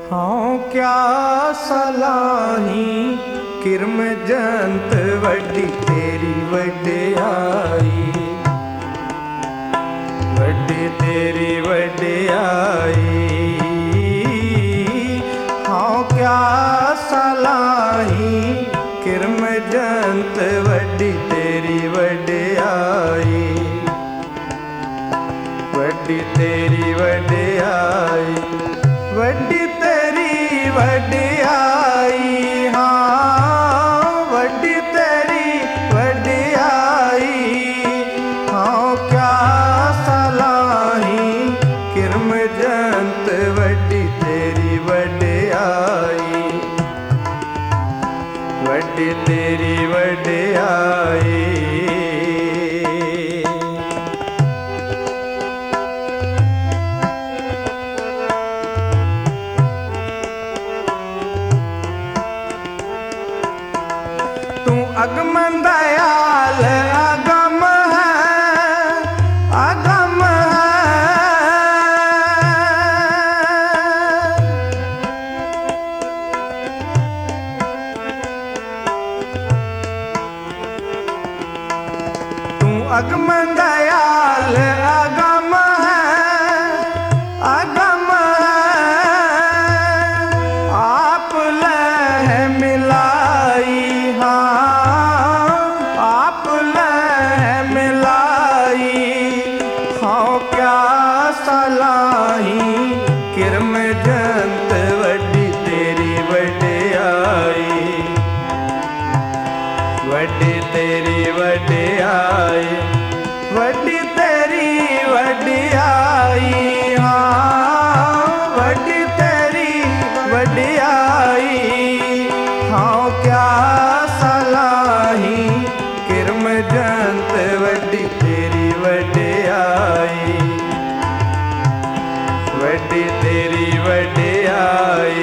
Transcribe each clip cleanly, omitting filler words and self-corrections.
हाँ क्या सलाही किरम जंत वड्डी तेरी वड्याई, वड्डी तेरी वड्याई। हाँ क्या सलाही किरम जंत वड्डी तेरी वड्याई, वड्डी तेरी वड्याई, वड्डी तेरी वड्याई। हाँ वड्डी तेरी वड्याई। हाँ क्या सलाही किरम जंत वड्डी तेरी वड्याई, वड्डी तेरी वड्याई। अगम दयाल अगम है, अगम है। तू अगम दयाल अगम है, अगम है। आप लह मिलाई, सलाही किरम जंत वड्डी तेरी वड्याई, वड्डी तेरी वड्याई, वड्डी तेरी वड्याई। हाँ वड्डी तेरी वड्याई। हाँ क्या सलाही किरम जंत वड्डी तेरी वड्याई, वड्डी तेरी वड्याई।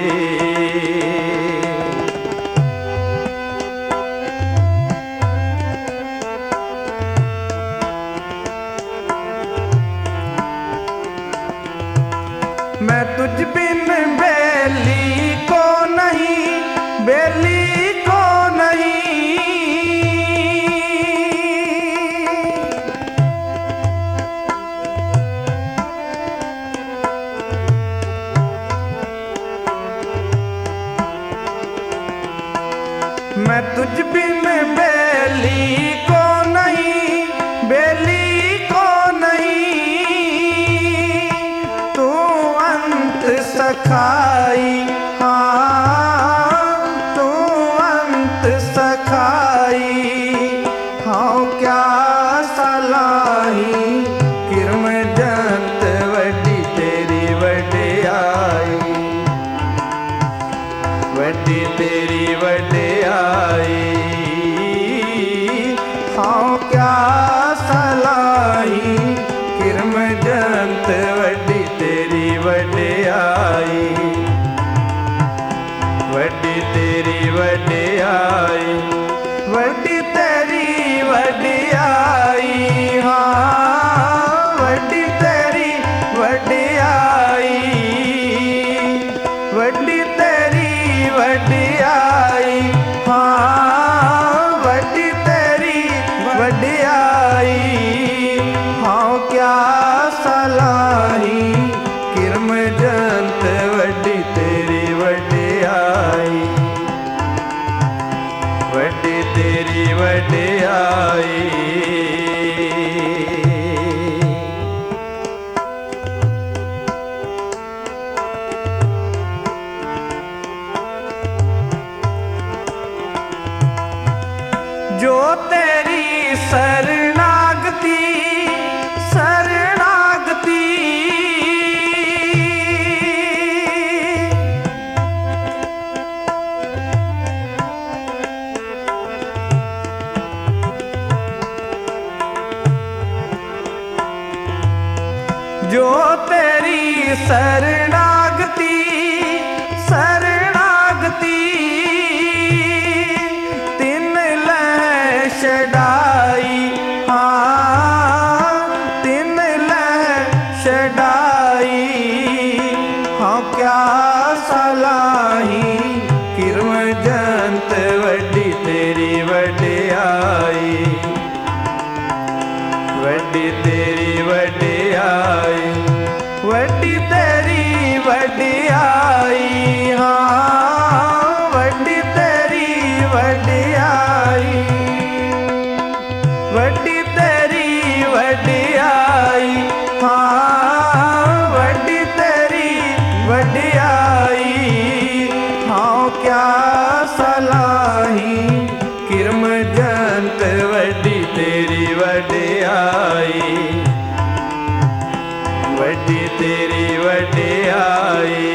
मैं तुझ बिन बेली को नहीं, बेली को नहीं। मैं तुझ बिन बेली को नहीं, बेली को नहीं। तू अंत सखाई, हाँ तू अंत सखाई। हाँ क्या सलाही किरम जंत वड्डी तेरी वड्याई, वड्डी तेरी वड्याई। हाँ क्या सलाही किरम जंत वड्डी तेरी वड्याई, वड्डी तेरी वड्डियाई, हाँ वड्डी तेरी वड्डियाई, वड्डी तेरी वड्डियाई, हाँ वड्डी तेरी वड्डियाई। हाँ क्या सलाही किरम जंत वड्डी तेरी वड्डियाई, वड्डी तेरी वड्डियाई।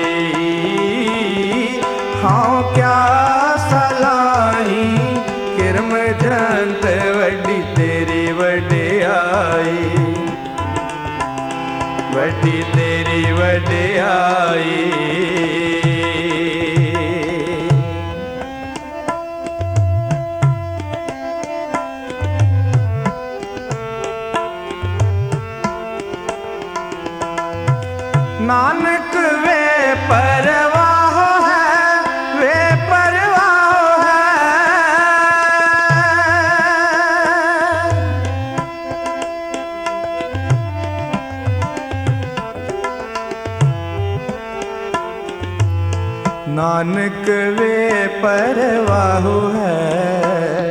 हाँ क्या सलाही किरम जंत वड्डी तेरी वड्डियाई, वड्डी तेरी वड्डियाई। नानक वे परवाह है, वे परवाह है। नानक वे परवाह है,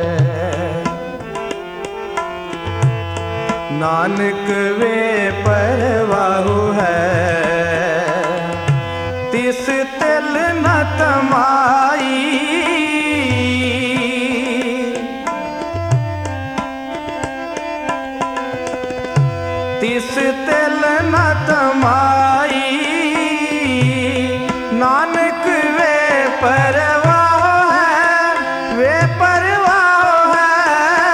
नानक वे परवाह है। तिस तिल न तमाई, तिस तिल न तमाई। नानक वे परवाह है, वे परवाह है।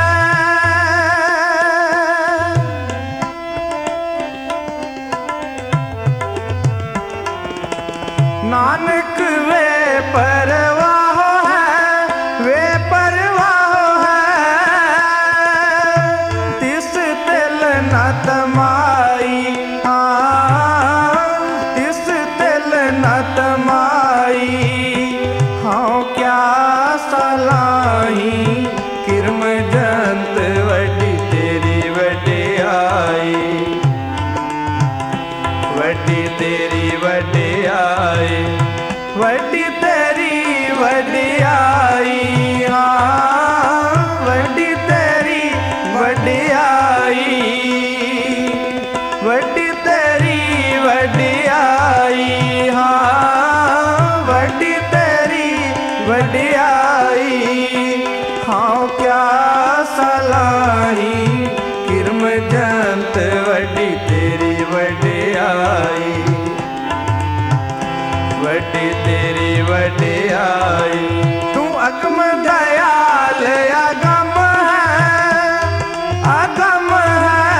नानक वे परवाह है, वे परवाह है। तिस तिल न तमाई, हाँ तिस तिल न तमाई। हाँ क्या सलाही किरम जंत वड्डी तेरी वड्डियाई, वड्डी तेरी वड्डियाई, वड्डी तेरी वड्डियाई। हाँ वड्डी तेरी वड्डियाई, वड्डी तेरी वड्डियाई। हाँ वड्डी तेरी वड्डियाई। हाँ क्या सलाही किरम जंत वड्डी तेरी वड्डियाई, वड्डी तेरी वड्डियाई। तू अगम दयाल अगम है, अगम है।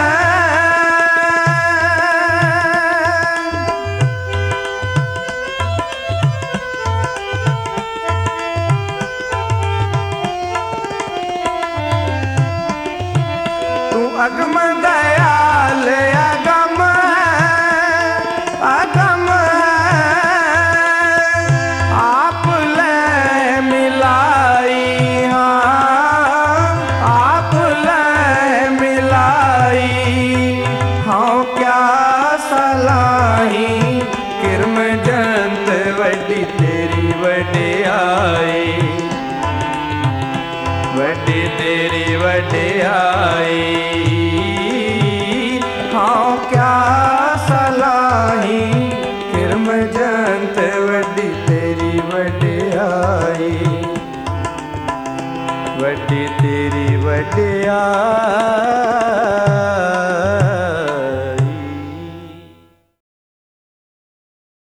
तू अगम दयाल अगम है, अगम आप ले मिलाई, हाँ आप ले मिलाई। हाँ क्या सलाही किरम जंत वड्डी तेरी वड्डियाई, वड्डी तेरी वड्डियाई। हाँ क्या सलाही किरम जंत वड्डी तेरी वड्डियाई, वड्डी तेरी वड्डियाई।